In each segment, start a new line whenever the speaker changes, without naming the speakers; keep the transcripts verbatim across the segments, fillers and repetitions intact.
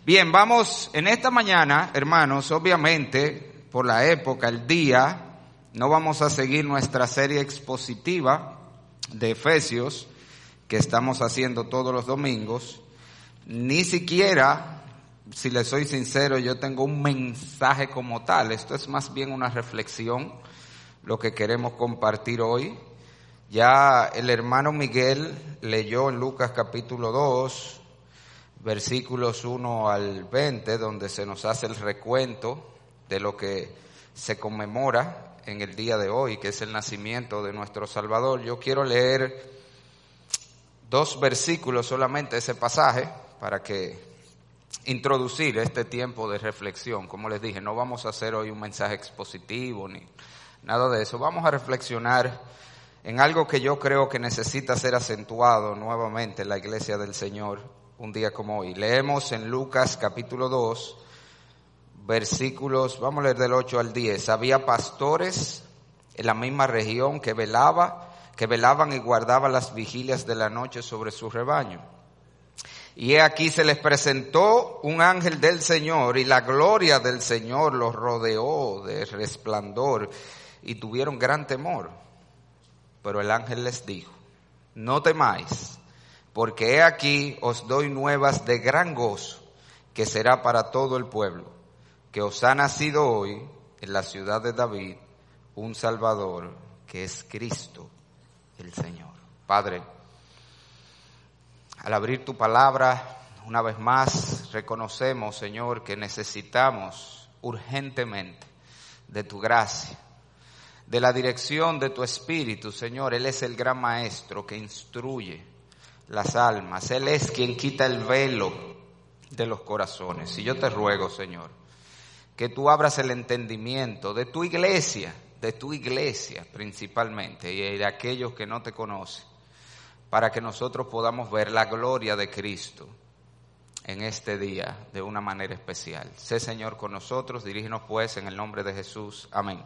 Bien, vamos en esta mañana, hermanos, obviamente, por la época, el día, no vamos a seguir nuestra serie expositiva de Efesios, que estamos haciendo todos los domingos, ni siquiera, si les soy sincero, yo tengo un mensaje como tal. Esto es más bien una reflexión, lo que queremos compartir hoy. Ya el hermano Miguel leyó en Lucas capítulo dos, versículos uno al veinte, donde se nos hace el recuento de lo que se conmemora en el día de hoy, que es el nacimiento de nuestro Salvador. Yo quiero leer dos versículos solamente, ese pasaje, para que introducir este tiempo de reflexión. Como les dije, no vamos a hacer hoy un mensaje expositivo ni nada de eso. Vamos a reflexionar en algo que yo creo que necesita ser acentuado nuevamente en la iglesia del Señor un día como hoy. Leemos en Lucas capítulo dos, versículos, vamos a leer del ocho al diez. Había pastores en la misma región que velaba, que velaban y guardaban las vigilias de la noche sobre su rebaño. Y he aquí se les presentó un ángel del Señor, y la gloria del Señor los rodeó de resplandor, y tuvieron gran temor. Pero el ángel les dijo: no temáis, porque he aquí os doy nuevas de gran gozo, que será para todo el pueblo, que os ha nacido hoy en la ciudad de David un Salvador, que es Cristo el Señor. Padre, al abrir tu palabra, una vez más reconocemos, Señor, que necesitamos urgentemente de tu gracia, de la dirección de tu Espíritu, Señor. Él es el gran maestro que instruye las almas. Él es quien quita el velo de los corazones. Y yo te ruego, Señor, que tú abras el entendimiento de tu iglesia, de tu iglesia principalmente, y de aquellos que no te conocen, para que nosotros podamos ver la gloria de Cristo en este día de una manera especial. Sé, Señor, con nosotros. Dirígenos pues en el nombre de Jesús. Amén.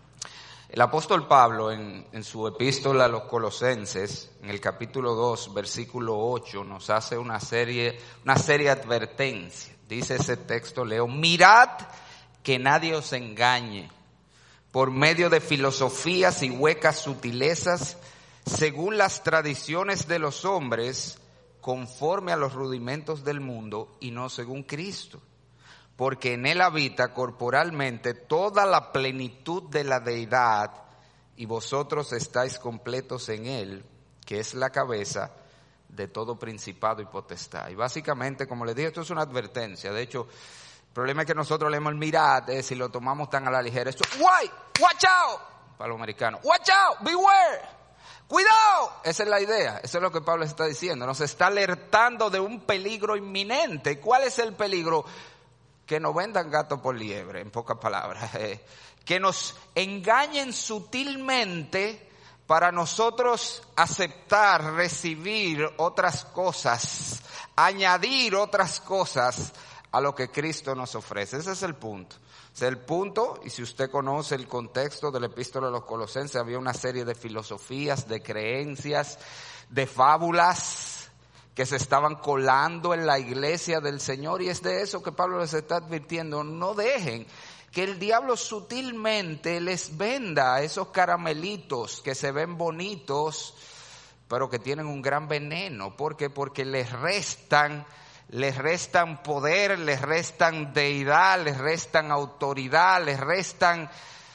El apóstol Pablo en, en su epístola a los Colosenses, en el capítulo dos, versículo ocho, nos hace una serie, una serie de advertencias. Dice ese texto, leo: mirad que nadie os engañe por medio de filosofías y huecas sutilezas, según las tradiciones de los hombres, conforme a los rudimentos del mundo, y no según Cristo. Porque en él habita corporalmente toda la plenitud de la deidad, y vosotros estáis completos en él, que es la cabeza de todo principado y potestad. Y básicamente, como les dije, esto es una advertencia. De hecho, el problema es que nosotros leemos el mirad, eh, si lo tomamos tan a la ligera. Esto, ¡guay! ¡Watch out! Para los americanos. ¡Watch out! ¡Beware! ¡Cuidado! Esa es la idea. Eso es lo que Pablo está diciendo. Nos está alertando de un peligro inminente. ¿Cuál es el peligro? Que nos vendan gato por liebre, en pocas palabras. Eh, que nos engañen sutilmente para nosotros aceptar, recibir otras cosas, añadir otras cosas a lo que Cristo nos ofrece. Ese es el punto. Ese es el punto, y si usted conoce el contexto de la epístola de los Colosenses, había una serie de filosofías, de creencias, de fábulas que se estaban colando en la iglesia del Señor, y es de eso que Pablo les está advirtiendo. No dejen que el diablo sutilmente les venda esos caramelitos que se ven bonitos, pero que tienen un gran veneno. ¿Por qué? Porque les restan, les restan poder, les restan deidad, les restan autoridad, les restan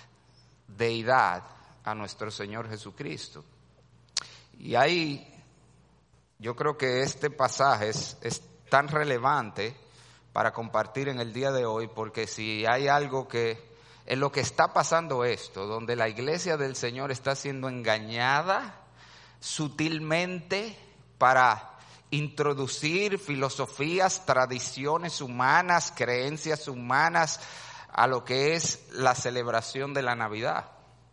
deidad a nuestro Señor Jesucristo. Y ahí yo creo que este pasaje es, es tan relevante para compartir en el día de hoy, porque si hay algo que, en lo que está pasando esto, donde la iglesia del Señor está siendo engañada sutilmente para introducir filosofías, tradiciones humanas, creencias humanas a lo que es la celebración de la Navidad.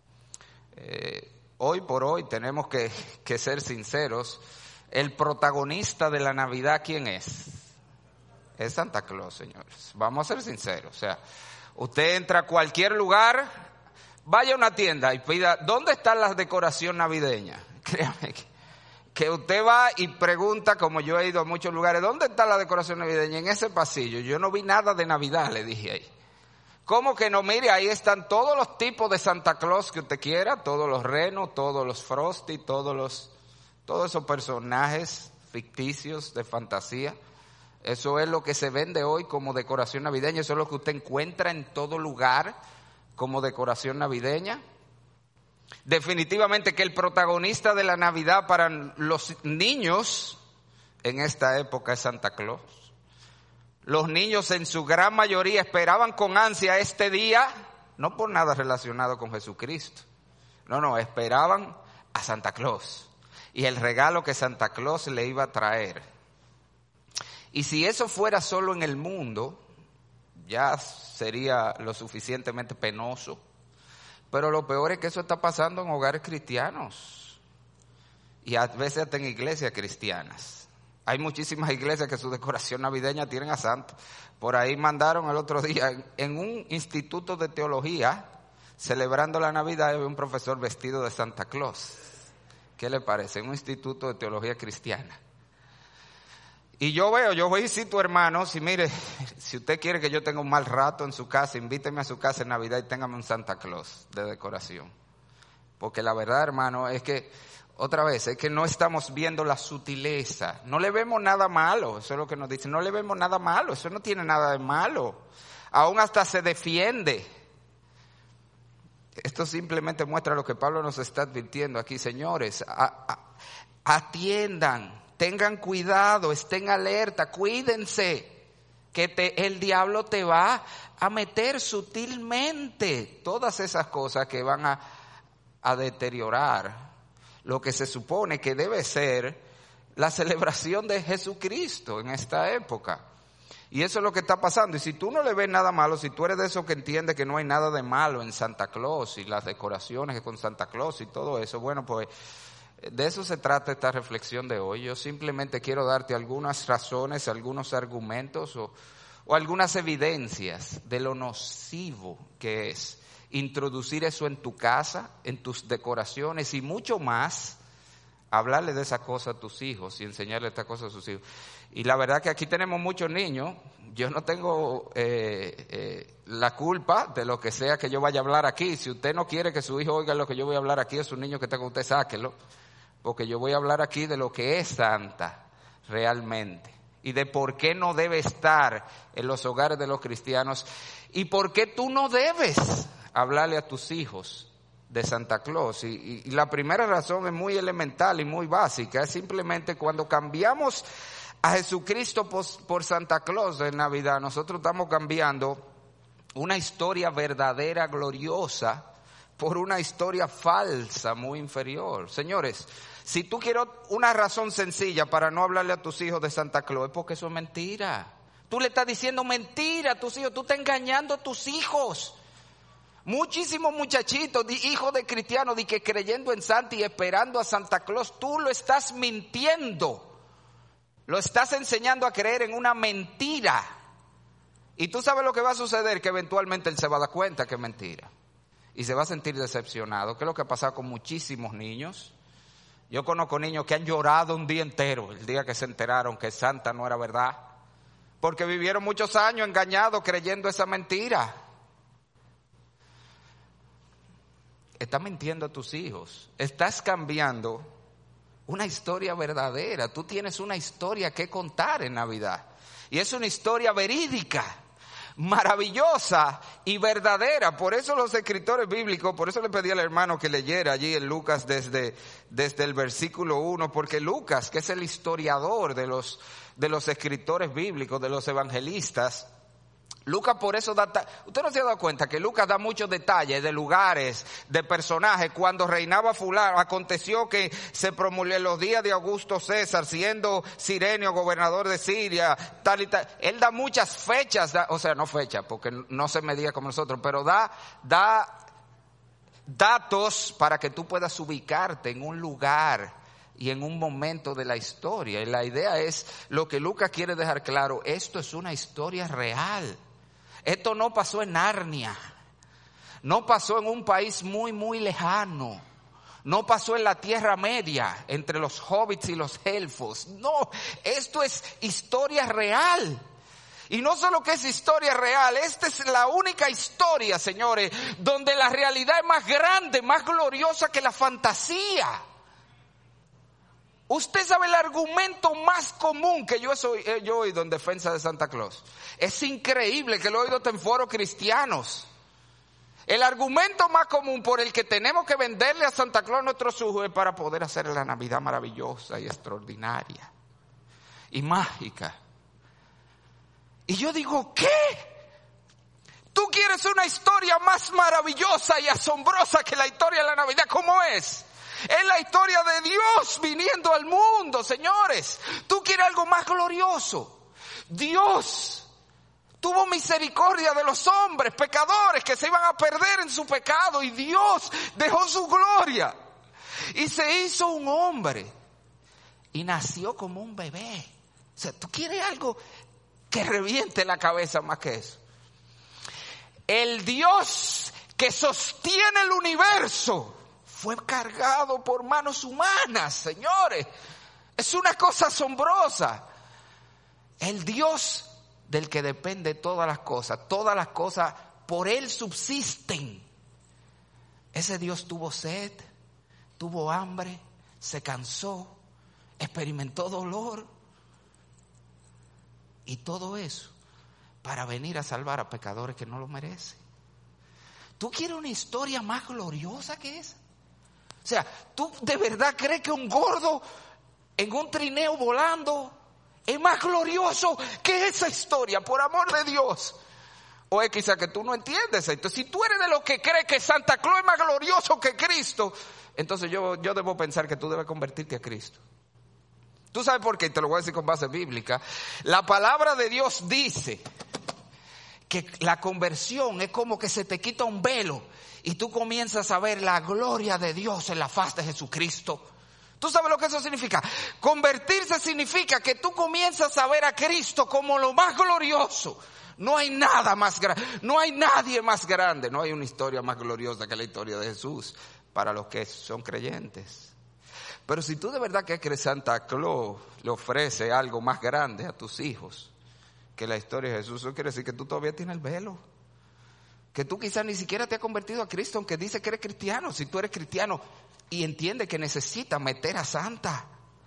Eh, hoy por hoy tenemos que, que ser sinceros. El protagonista de la Navidad, ¿quién es? Es Santa Claus, señores. Vamos a ser sinceros. O sea, usted entra a cualquier lugar, vaya a una tienda y pida, ¿dónde está la decoración navideña? Créame que, que usted va y pregunta, como yo he ido a muchos lugares, ¿dónde está la decoración navideña? En ese pasillo. Yo no vi nada de Navidad, le dije ahí. ¿Cómo que no? Mire, ahí están todos los tipos de Santa Claus que usted quiera, todos los renos, todos los Frosty, todos los, todos esos personajes ficticios de fantasía. Eso es lo que se vende hoy como decoración navideña, eso es lo que usted encuentra en todo lugar como decoración navideña. Definitivamente que el protagonista de la Navidad para los niños en esta época es Santa Claus. Los niños en su gran mayoría esperaban con ansia este día, no por nada relacionado con Jesucristo. No, no, esperaban a Santa Claus y el regalo que Santa Claus le iba a traer. Y si eso fuera solo en el mundo, ya sería lo suficientemente penoso. Pero lo peor es que eso está pasando en hogares cristianos y a veces hasta en iglesias cristianas. Hay muchísimas iglesias que su decoración navideña tienen a Santa. Por ahí mandaron el otro día en un instituto de teología, celebrando la Navidad, había un profesor vestido de Santa Claus. ¿Qué le parece? En un instituto de teología cristiana. Y yo veo, yo visito hermanos y mire, si usted quiere que yo tenga un mal rato en su casa, invíteme a su casa en Navidad y téngame un Santa Claus de decoración. Porque la verdad, hermano, es que, otra vez, es que no estamos viendo la sutileza. No le vemos nada malo, eso es lo que nos dicen, no le vemos nada malo, eso no tiene nada de malo. Aún hasta se defiende. Esto simplemente muestra lo que Pablo nos está advirtiendo aquí, señores, a, a, atiendan. Tengan cuidado, estén alerta, cuídense, que te, el diablo te va a meter sutilmente todas esas cosas que van a, a deteriorar lo que se supone que debe ser la celebración de Jesucristo en esta época. Y eso es lo que está pasando. Y si tú no le ves nada malo, si tú eres de esos que entiende que no hay nada de malo en Santa Claus y las decoraciones con Santa Claus y todo eso, bueno, pues de eso se trata esta reflexión de hoy. Yo simplemente quiero darte algunas razones, algunos argumentos o, o algunas evidencias de lo nocivo que es introducir eso en tu casa, en tus decoraciones y mucho más, hablarle de esa cosa a tus hijos y enseñarle esta cosa a sus hijos. Y la verdad que aquí tenemos muchos niños. Yo no tengo eh, eh, la culpa de lo que sea que yo vaya a hablar aquí. Si usted no quiere que su hijo oiga lo que yo voy a hablar aquí, es un niño que tenga usted, sáquelo. Porque yo voy a hablar aquí de lo que es Santa realmente y de por qué no debe estar en los hogares de los cristianos y por qué tú no debes hablarle a tus hijos de Santa Claus. Y, y, y la primera razón es muy elemental y muy básica, es simplemente cuando cambiamos a Jesucristo por, por Santa Claus de Navidad, nosotros estamos cambiando una historia verdadera, gloriosa, por una historia falsa, muy inferior. Señores, si tú quieres una razón sencilla para no hablarle a tus hijos de Santa Claus, es porque eso es mentira. Tú le estás diciendo mentira a tus hijos, tú estás engañando a tus hijos. Muchísimos muchachitos, hijos de cristianos, de que creyendo en Santa y esperando a Santa Claus, tú lo estás mintiendo. Lo estás enseñando a creer en una mentira. Y tú sabes lo que va a suceder, que eventualmente él se va a dar cuenta que es mentira. Y se va a sentir decepcionado, que es lo que ha pasado con muchísimos niños. Yo conozco niños que han llorado un día entero, el día que se enteraron que Santa no era verdad, porque vivieron muchos años engañados creyendo esa mentira. Estás mintiendo a tus hijos, estás cambiando una historia verdadera. Tú tienes una historia que contar en Navidad, y es una historia verídica, maravillosa y verdadera. Por eso los escritores bíblicos, por eso le pedí al hermano que leyera allí en Lucas desde, desde el versículo uno, porque Lucas, que es el historiador de los, de los escritores bíblicos, de los evangelistas, Lucas por eso da, usted no se ha dado cuenta que Lucas da muchos detalles de lugares, de personajes. Cuando reinaba fulano, aconteció que se promulgó en los días de Augusto César, siendo Cirenio gobernador de Siria, tal y tal. Él da muchas fechas, da, o sea, no fechas, porque no se medía como nosotros, pero da, da datos para que tú puedas ubicarte en un lugar y en un momento de la historia. Y la idea es, lo que Lucas quiere dejar claro, esto es una historia real. Esto no pasó en Narnia, no pasó en un país muy, muy lejano, No pasó en la Tierra Media, entre los hobbits y los elfos. No, esto es historia real. Y no solo que es historia real, esta es la única historia, señores, donde la realidad es más grande, más gloriosa que la fantasía. Usted sabe el argumento más común que yo he oído en defensa de Santa Claus. Es increíble que lo he oído hasta en foros cristianos. El argumento más común por el que tenemos que venderle a Santa Claus nuestros hijos es para poder hacer la Navidad maravillosa y extraordinaria y mágica. Y yo digo, ¿qué? ¿Tú quieres una historia más maravillosa y asombrosa que la historia de la Navidad? ¿Cómo es? Es la historia de Dios viniendo al mundo, señores. ¿Tú quieres algo más glorioso? Dios tuvo misericordia de los hombres, pecadores que se iban a perder en su pecado, y Dios dejó su gloria y se hizo un hombre y nació como un bebé. O sea, ¿tú quieres algo que reviente la cabeza más que eso? El Dios que sostiene el universo fue cargado por manos humanas, señores. Es una cosa asombrosa. El Dios del que depende todas las cosas, todas las cosas por Él subsisten. Ese Dios tuvo sed, tuvo hambre, se cansó, experimentó dolor. Y todo eso para venir a salvar a pecadores que no lo merecen. ¿Tú quieres una historia más gloriosa que esa? O sea, ¿tú de verdad crees que un gordo en un trineo volando es más glorioso que esa historia, por amor de Dios? O es quizá que tú no entiendes esto. Si tú eres de los que cree que Santa Claus es más glorioso que Cristo, entonces yo, yo debo pensar que tú debes convertirte a Cristo. ¿Tú sabes por qué? Te lo voy a decir con base bíblica. La palabra de Dios dice que la conversión es como que se te quita un velo y tú comienzas a ver la gloria de Dios en la faz de Jesucristo. ¿Tú sabes lo que eso significa? Convertirse significa que tú comienzas a ver a Cristo como lo más glorioso. No hay nada más grande, no hay nadie más grande, no hay una historia más gloriosa que la historia de Jesús para los que son creyentes. Pero si tú de verdad que crees, Santa Claus le ofrece algo más grande a tus hijos que la historia de Jesús, eso quiere decir que tú todavía tienes el velo. Que tú quizás ni siquiera te has convertido a Cristo, aunque dice que eres cristiano. Si tú eres cristiano y entiendes que necesitas meter a Santa.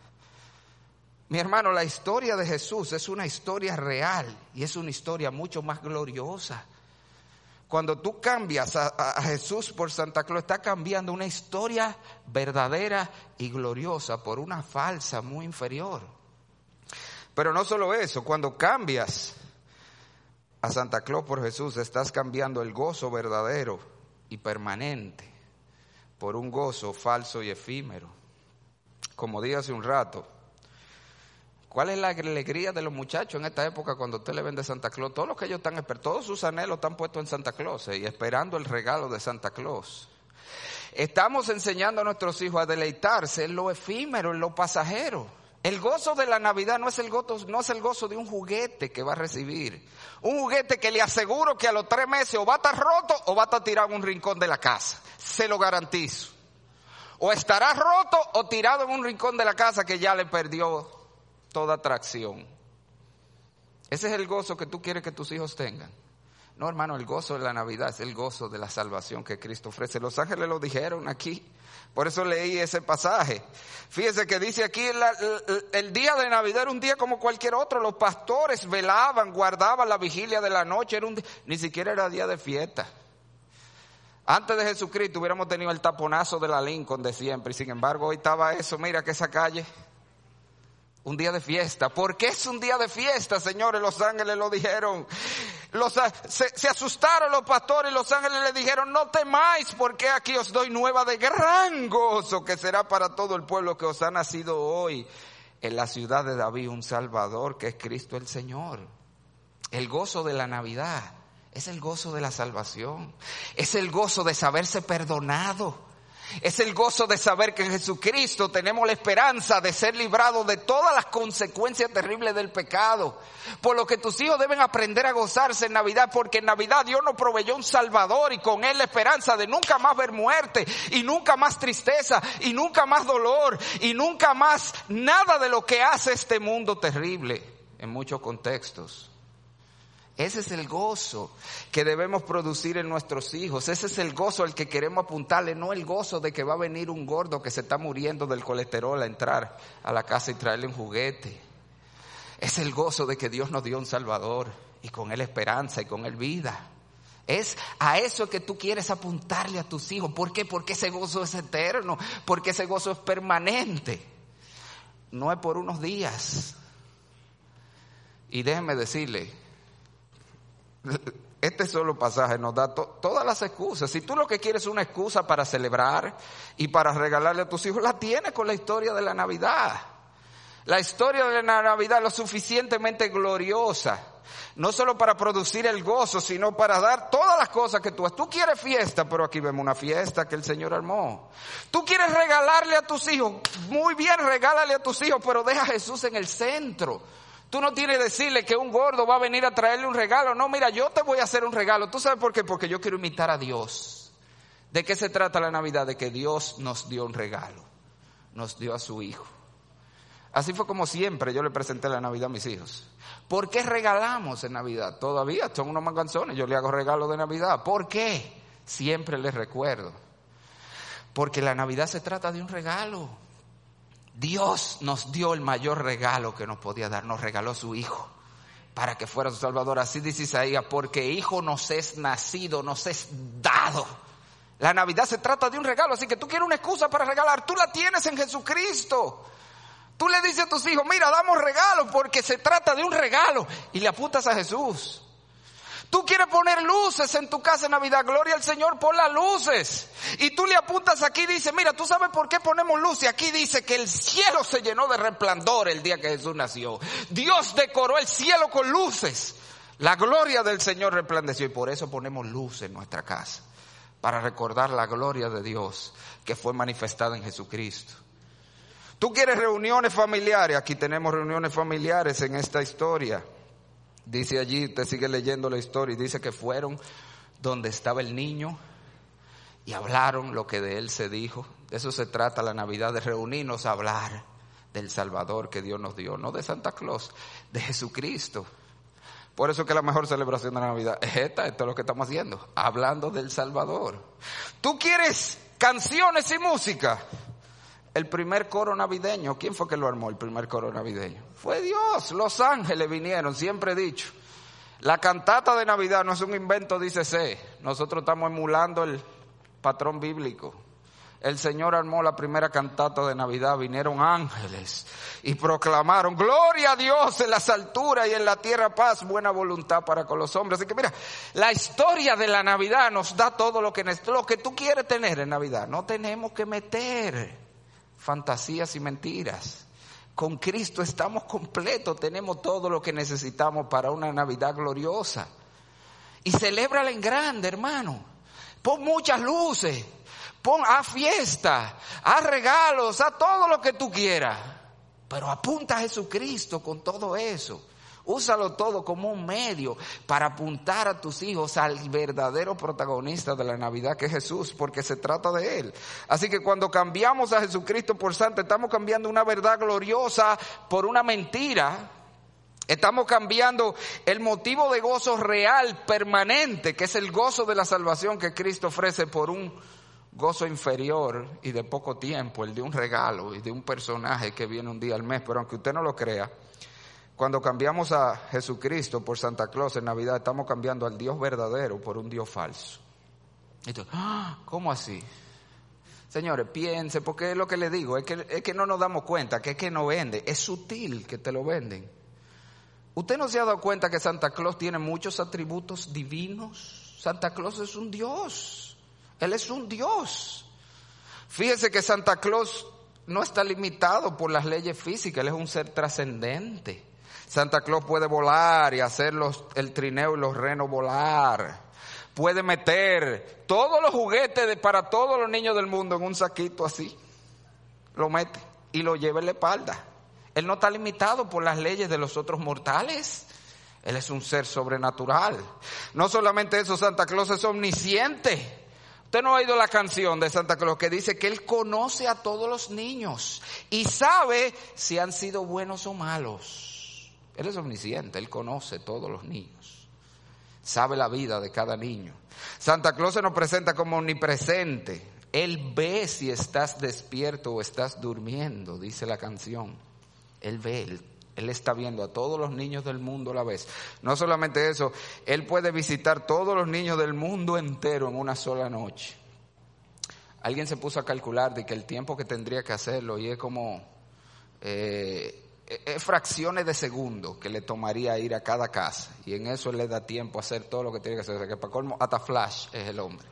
Mi hermano, la historia de Jesús es una historia real y es una historia mucho más gloriosa. Cuando tú cambias a, a Jesús por Santa Claus, estás cambiando una historia verdadera y gloriosa por una falsa muy inferior. Pero no solo eso, cuando cambias a Santa Claus por Jesús, estás cambiando el gozo verdadero y permanente por un gozo falso y efímero. Como dije hace un rato, ¿cuál es la alegría de los muchachos en esta época cuando usted le vende Santa Claus? Todos los que ellos están, todos sus anhelos están puestos en Santa Claus eh, y esperando el regalo de Santa Claus. Estamos enseñando a nuestros hijos a deleitarse en lo efímero, en lo pasajero. El gozo de la Navidad no es el gozo, no es el gozo de un juguete que va a recibir. Un juguete que le aseguro que a los tres meses o va a estar roto o va a estar tirado en un rincón de la casa. Se lo garantizo. O estará roto o tirado en un rincón de la casa que ya le perdió toda atracción. Ese es el gozo que tú quieres que tus hijos tengan. No, hermano, el gozo de la Navidad es el gozo de la salvación que Cristo ofrece. Los ángeles lo dijeron aquí. Por eso leí ese pasaje. Fíjese que dice aquí, el, el, el día de Navidad era un día como cualquier otro. Los pastores velaban, guardaban la vigilia de la noche. Era un día, ni siquiera era día de fiesta. Antes de Jesucristo hubiéramos tenido el taponazo de la Lincoln de siempre. Y sin embargo hoy estaba eso, mira que esa calle, un día de fiesta. ¿Por qué es un día de fiesta, señores? Los ángeles lo dijeron. Los, se, se asustaron los pastores y los ángeles le dijeron, no temáis, porque aquí os doy nueva de gran gozo, que será para todo el pueblo, que os ha nacido hoy en la ciudad de David un Salvador, que es Cristo el Señor. El gozo de la Navidad es el gozo de la salvación, es el gozo de saberse perdonado. Es el gozo de saber que en Jesucristo tenemos la esperanza de ser librados de todas las consecuencias terribles del pecado. Por lo que tus hijos deben aprender a gozarse en Navidad, porque en Navidad Dios nos proveyó un Salvador y con Él la esperanza de nunca más ver muerte y nunca más tristeza y nunca más dolor y nunca más nada de lo que hace este mundo terrible en muchos contextos. Ese es el gozo que debemos producir en nuestros hijos. Ese es el gozo al que queremos apuntarle, no el gozo de que va a venir un gordo que se está muriendo del colesterol a entrar a la casa y traerle un juguete. Es el gozo de que Dios nos dio un Salvador y con Él esperanza y con Él vida. Es a eso que tú quieres apuntarle a tus hijos. ¿Por qué? Porque ese gozo es eterno, porque ese gozo es permanente. No es por unos días. Y déjenme decirle, este solo pasaje nos da to- todas las excusas. Si tú lo que quieres es una excusa para celebrar y para regalarle a tus hijos, la tienes con la historia de la Navidad. La historia de la Navidad es lo suficientemente gloriosa, no solo para producir el gozo, sino para dar todas las cosas que tú haces. Tú quieres fiesta, pero aquí vemos una fiesta que el Señor armó. Tú quieres regalarle a tus hijos, muy bien, regálale a tus hijos, pero deja a Jesús en el centro. Tú no tienes que decirle que un gordo va a venir a traerle un regalo. No, mira, yo te voy a hacer un regalo. ¿Tú sabes por qué? Porque yo quiero imitar a Dios. ¿De qué se trata la Navidad? De que Dios nos dio un regalo. Nos dio a su Hijo. Así fue como siempre yo le presenté la Navidad a mis hijos. ¿Por qué regalamos en Navidad? Todavía son unos manganzones. Yo le hago regalo de Navidad. ¿Por qué? Siempre les recuerdo. Porque la Navidad se trata de un regalo. Dios nos dio el mayor regalo que nos podía dar, nos regaló su Hijo para que fuera su Salvador. Así dice Isaías, porque hijo nos es nacido, nos es dado. La Navidad se trata de un regalo, así que tú quieres una excusa para regalar, tú la tienes en Jesucristo. Tú le dices a tus hijos, mira, damos regalo porque se trata de un regalo y le apuntas a Jesús. Tú quieres poner luces en tu casa en Navidad, gloria al Señor, pon las luces. Y tú le apuntas aquí, dice, mira, ¿tú sabes por qué ponemos luces? Aquí dice que el cielo se llenó de resplandor el día que Jesús nació. Dios decoró el cielo con luces. La gloria del Señor resplandeció y por eso ponemos luz en nuestra casa. Para recordar la gloria de Dios que fue manifestada en Jesucristo. Tú quieres reuniones familiares, aquí tenemos reuniones familiares en esta historia. Dice allí, te sigue leyendo la historia y dice que fueron donde estaba el niño y hablaron lo que de él se dijo. De eso se trata la Navidad, de reunirnos a hablar del Salvador que Dios nos dio, no de Santa Claus, de Jesucristo. Por eso que la mejor celebración de la Navidad es esta, esto es lo que estamos haciendo, hablando del Salvador. ¿Tú quieres canciones y música? El primer coro navideño, ¿quién fue que lo armó el primer coro navideño? Fue Dios, los ángeles vinieron, siempre he dicho. La cantata de Navidad no es un invento, dícese. Nosotros estamos emulando el patrón bíblico. El Señor armó la primera cantata de Navidad, vinieron ángeles y proclamaron, gloria a Dios en las alturas y en la tierra paz, buena voluntad para con los hombres. Así que mira, la historia de la Navidad nos da todo lo que, lo que tú quieres tener en Navidad. No tenemos que meter fantasías y mentiras. Con Cristo estamos completos, tenemos todo lo que necesitamos para una Navidad gloriosa. Y celébrala en grande, hermano. Pon muchas luces, pon, haz fiesta, haz regalos, haz todo lo que tú quieras. Pero apunta a Jesucristo con todo eso. Úsalo todo como un medio para apuntar a tus hijos al verdadero protagonista de la Navidad, que es Jesús, porque se trata de Él. Así que cuando cambiamos a Jesucristo por santo, estamos cambiando una verdad gloriosa por una mentira. Estamos cambiando el motivo de gozo real, permanente, que es el gozo de la salvación que Cristo ofrece, por un gozo inferior y de poco tiempo, el de un regalo y de un personaje que viene un día al mes. Pero aunque usted no lo crea, cuando cambiamos a Jesucristo por Santa Claus en Navidad, estamos cambiando al Dios verdadero por un Dios falso. Entonces, ¿cómo así? Señores, piense, porque es lo que le digo, es que, es que no nos damos cuenta, que es que no vende, es sutil que te lo venden. ¿Usted no se ha dado cuenta que Santa Claus tiene muchos atributos divinos? Santa Claus es un Dios, Él es un Dios. Fíjese que Santa Claus no está limitado por las leyes físicas, Él es un ser trascendente. Santa Claus puede volar y hacer los, el trineo y los renos volar. puede meter todos los juguetes de, para todos los niños del mundo en un saquito así. Lo mete y lo lleva en la espalda. Él no está limitado por las leyes de los otros mortales. Él es un ser sobrenatural. No solamente eso, Santa Claus es omnisciente. Usted no ha oído la canción de Santa Claus que dice que Él conoce a todos los niños y sabe si han sido buenos o malos. Él es omnisciente, Él conoce a todos los niños. Sabe la vida de cada niño. Santa Claus se nos presenta como omnipresente. Él ve si estás despierto o estás durmiendo, dice la canción. Él ve, él, él está viendo a todos los niños del mundo a la vez. No solamente eso, Él puede visitar todos los niños del mundo entero en una sola noche. Alguien se puso a calcular de que el tiempo que tendría que hacerlo, y es como eh, es fracciones de segundo que le tomaría ir a cada casa. Y en eso Él le da tiempo a hacer todo lo que tiene que hacer. O sea, que para colmo, hasta Flash es el hombre.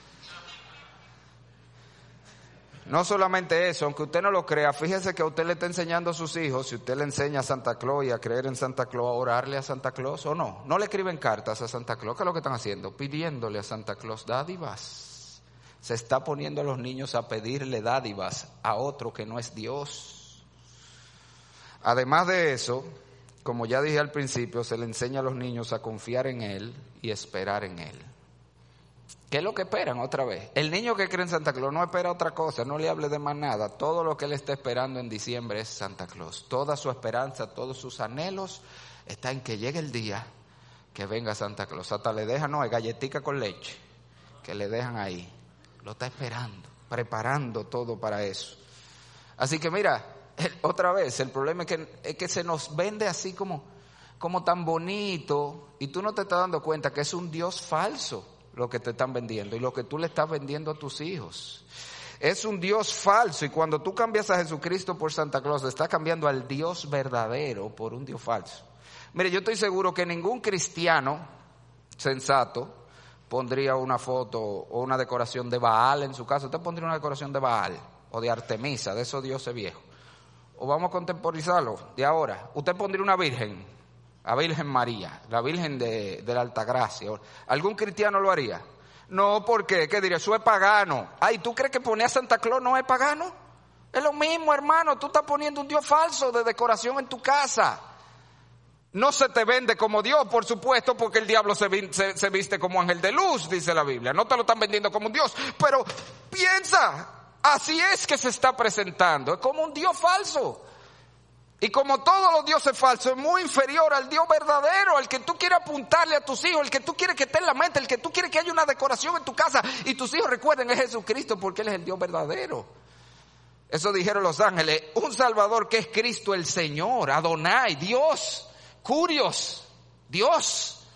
No solamente eso, aunque usted no lo crea, fíjese que a usted le está enseñando a sus hijos, si usted le enseña a Santa Claus y a creer en Santa Claus, a orarle a Santa Claus o no. No le escriben cartas a Santa Claus, ¿qué es lo que están haciendo? Pidiéndole a Santa Claus dádivas. Se está poniendo a los niños a pedirle dádivas a otro que no es Dios. Además de eso, como ya dije al principio, se le enseña a los niños a confiar en Él y esperar en Él. ¿Qué es lo que esperan otra vez? El niño que cree en Santa Claus no espera otra cosa, no le hable de más nada. Todo lo que él está esperando en diciembre es Santa Claus. Toda su esperanza, todos sus anhelos está en que llegue el día que venga Santa Claus. Hasta le dejan, no, es galletica con leche, que le dejan ahí. Lo está esperando, preparando todo para eso. Así que mira, otra vez, el problema es que, es que se nos vende así como, como tan bonito y tú no te estás dando cuenta que es un Dios falso lo que te están vendiendo y lo que tú le estás vendiendo a tus hijos. Es un Dios falso y cuando tú cambias a Jesucristo por Santa Claus, estás cambiando al Dios verdadero por un Dios falso. Mire, yo estoy seguro que ningún cristiano sensato pondría una foto o una decoración de Baal en su casa. Usted pondría una decoración de Baal o de Artemisa, de esos dioses viejos. O vamos a contemporizarlo de ahora. Usted pondría una virgen, la Virgen María, la Virgen de, de la Altagracia. ¿Algún cristiano lo haría? No, ¿por qué? ¿Qué diría? Eso es pagano. Ay, ¿tú crees que poner a Santa Claus no es pagano? Es lo mismo, hermano. Tú estás poniendo un Dios falso de decoración en tu casa. No se te vende como Dios, por supuesto, porque el diablo se, vi, se, se viste como ángel de luz, dice la Biblia. No te lo están vendiendo como un Dios. Pero piensa, así es que se está presentando. Es como un Dios falso. Y como todos los dioses falsos, es muy inferior al Dios verdadero, al que tú quieres apuntarle a tus hijos, el que tú quieres que esté en la mente, el que tú quieres que haya una decoración en tu casa y tus hijos recuerden es Jesucristo porque Él es el Dios verdadero. Eso dijeron los ángeles, un Salvador que es Cristo el Señor, Adonai, Dios, Curios, Dios.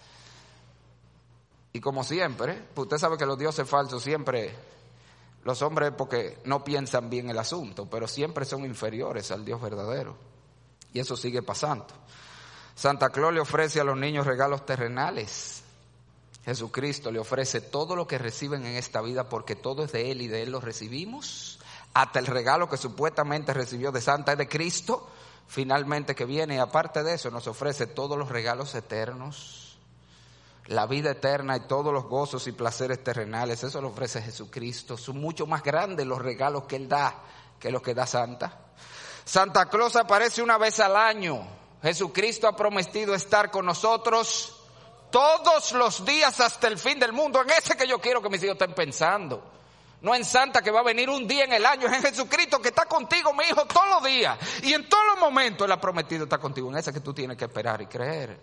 Y como siempre, pues usted sabe que los dioses falsos siempre, los hombres porque no piensan bien el asunto, pero siempre son inferiores al Dios verdadero. Y eso sigue pasando. Santa Claus le ofrece a los niños regalos terrenales. Jesucristo le ofrece todo lo que reciben en esta vida porque todo es de Él y de Él lo recibimos. Hasta el regalo que supuestamente recibió de Santa es de Cristo, finalmente que viene. Y aparte de eso nos ofrece todos los regalos eternos, la vida eterna y todos los gozos y placeres terrenales. Eso lo ofrece Jesucristo. Son mucho más grandes los regalos que Él da que los que da Santa. Santa Claus aparece una vez al año. Jesucristo ha prometido estar con nosotros todos los días hasta el fin del mundo. En ese que yo quiero que mis hijos estén pensando. No en Santa que va a venir un día en el año. Es en Jesucristo que está contigo, mi hijo, todos los días. Y en todos los momentos Él ha prometido estar contigo. En ese que tú tienes que esperar y creer.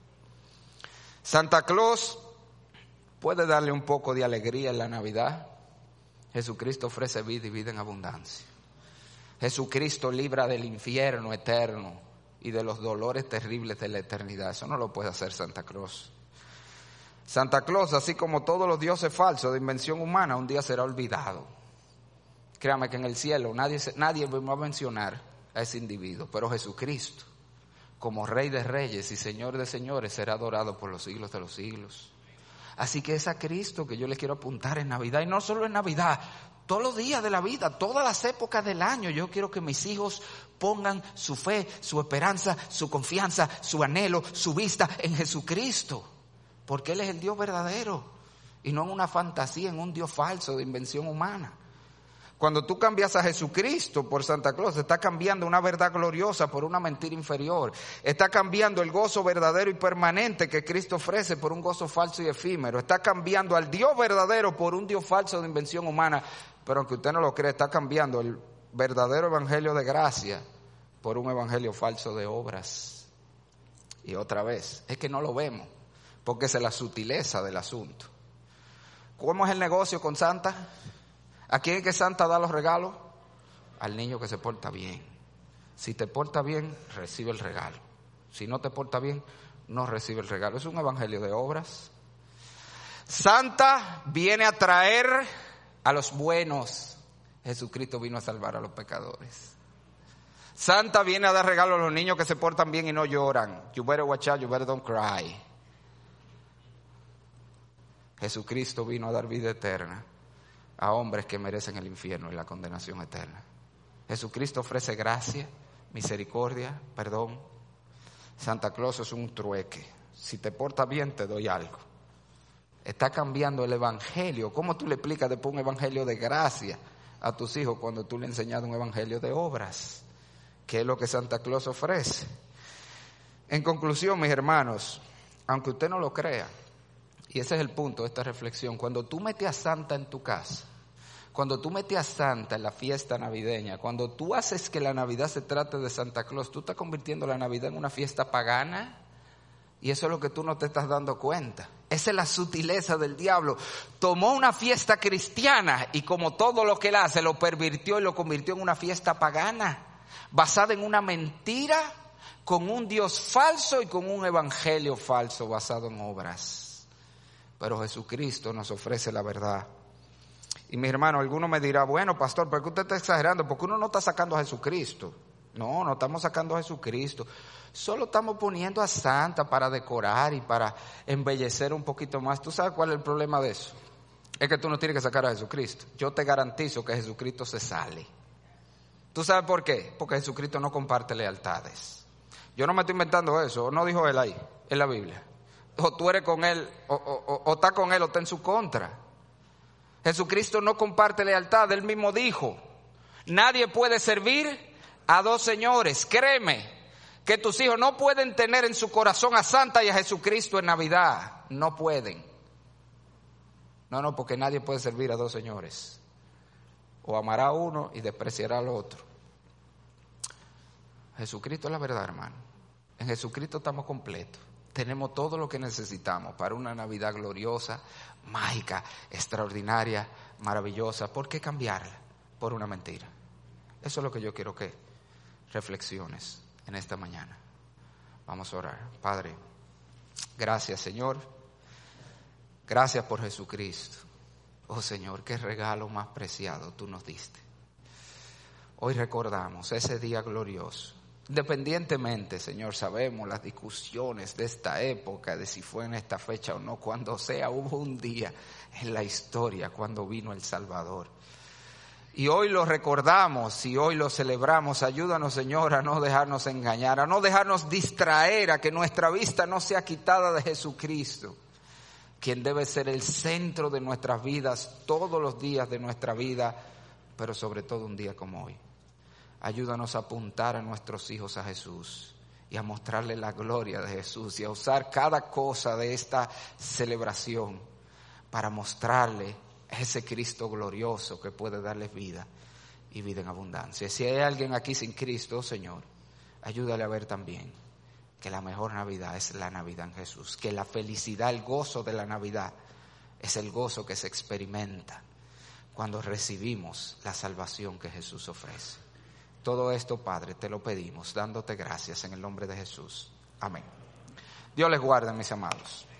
Santa Claus puede darle un poco de alegría en la Navidad. Jesucristo ofrece vida y vida en abundancia. Jesucristo libra del infierno eterno y de los dolores terribles de la eternidad. Eso no lo puede hacer Santa Claus. Santa Claus, así como todos los dioses falsos de invención humana, un día será olvidado. Créame que en el cielo nadie, nadie va a mencionar a ese individuo, pero Jesucristo, como Rey de Reyes y Señor de Señores, será adorado por los siglos de los siglos. Así que es a Cristo que yo le quiero apuntar en Navidad, y no solo en Navidad, todos los días de la vida, todas las épocas del año. Yo quiero que mis hijos pongan su fe, su esperanza, su confianza, su anhelo, su vista en Jesucristo, porque Él es el Dios verdadero. y no en una fantasía, en un Dios falso de invención humana. Cuando tú cambias a Jesucristo por Santa Claus, está cambiando una verdad gloriosa por una mentira inferior. Está cambiando el gozo verdadero y permanente que Cristo ofrece por un gozo falso y efímero. Está cambiando al Dios verdadero por un Dios falso de invención humana. Pero aunque usted no lo cree, está cambiando el verdadero evangelio de gracia por un evangelio falso de obras. Y otra vez, es que no lo vemos, porque esa es la sutileza del asunto. ¿Cómo es el negocio con Santa? ¿A quién es que Santa da los regalos? Al niño que se porta bien. Si te porta bien, recibe el regalo. Si no te porta bien, no recibe el regalo. Es un evangelio de obras. Santa viene a traer a los buenos. Jesucristo vino a salvar a los pecadores. Santa viene a dar regalos a los niños que se portan bien y no lloran. You better watch out, you better don't cry. Jesucristo vino a dar vida eterna a hombres que merecen el infierno y la condenación eterna. Jesucristo ofrece gracia, misericordia, perdón. Santa Claus es un trueque. Si te portas bien, te doy algo. Está cambiando el evangelio. ¿Cómo tú le explicas después un evangelio de gracia a tus hijos cuando tú le enseñas un evangelio de obras? ¿Qué es lo que Santa Claus ofrece? En conclusión, mis hermanos, aunque usted no lo crea, y ese es el punto de esta reflexión, cuando tú metes a Santa en tu casa, cuando tú metes a Santa en la fiesta navideña, cuando tú haces que la Navidad se trate de Santa Claus, tú estás convirtiendo la Navidad en una fiesta pagana, y eso es lo que tú no te estás dando cuenta. Esa es la sutileza del diablo. Tomó una fiesta cristiana y como todo lo que él hace, lo pervirtió y lo convirtió en una fiesta pagana, basada en una mentira, con un Dios falso y con un evangelio falso basado en obras. Pero Jesucristo nos ofrece la verdad. Y mi hermano, alguno me dirá, bueno, pastor, ¿por qué usted está exagerando? Porque uno no está sacando a Jesucristo. No, no estamos sacando a Jesucristo. Solo estamos poniendo a Santa para decorar y para embellecer un poquito más. ¿Tú sabes cuál es el problema de eso? Es que tú no tienes que sacar a Jesucristo. Yo te garantizo que Jesucristo se sale. ¿Tú sabes por qué? Porque Jesucristo no comparte lealtades. Yo no me estoy inventando eso. No dijo él ahí, en la Biblia. O tú eres con él, o, o, o, o está con él, o está en su contra. Jesucristo no comparte lealtad. Él mismo dijo, nadie puede servir a dos señores. Créeme que tus hijos no pueden tener en su corazón a Santa y a Jesucristo en Navidad. No pueden. No, no, porque nadie puede servir a dos señores. O amará a uno y despreciará al otro. Jesucristo es la verdad, hermano. En Jesucristo estamos completos. Tenemos todo lo que necesitamos para una Navidad gloriosa, mágica, extraordinaria, maravillosa. ¿Por qué cambiarla por una mentira? Eso es lo que yo quiero que reflexiones en esta mañana. Vamos a orar. Padre, gracias, Señor. Gracias por Jesucristo. Oh, Señor, qué regalo más preciado tú nos diste. Hoy recordamos ese día glorioso. Independientemente, Señor, sabemos las discusiones de esta época, de si fue en esta fecha o no, cuando sea, hubo un día en la historia cuando vino el Salvador. Y hoy lo recordamos y hoy lo celebramos. Ayúdanos, Señor, a no dejarnos engañar, a no dejarnos distraer, a que nuestra vista no sea quitada de Jesucristo, quien debe ser el centro de nuestras vidas todos los días de nuestra vida, pero sobre todo un día como hoy. Ayúdanos a apuntar a nuestros hijos a Jesús y a mostrarles la gloria de Jesús y a usar cada cosa de esta celebración para mostrarle ese Cristo glorioso que puede darles vida y vida en abundancia. Si hay alguien aquí sin Cristo, oh Señor, ayúdale a ver también que la mejor Navidad es la Navidad en Jesús, que la felicidad, el gozo de la Navidad es el gozo que se experimenta cuando recibimos la salvación que Jesús ofrece. Todo esto, Padre, te lo pedimos, dándote gracias en el nombre de Jesús. Amén. Dios les guarde, mis amados.